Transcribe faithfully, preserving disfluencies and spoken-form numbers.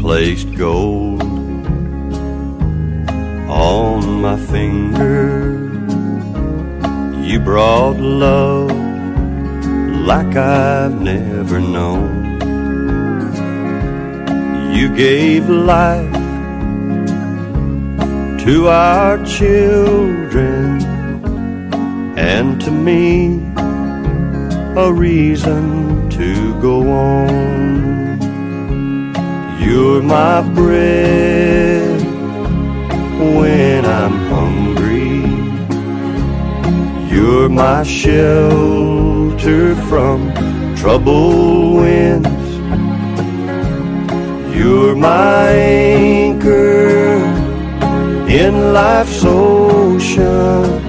placed gold on my finger. You brought love like I've never known. You gave life to our children, and to me a reason to go on. You're my bread when I'm hungry. You're my shelter from troubled winds. You're my anchor in life's ocean.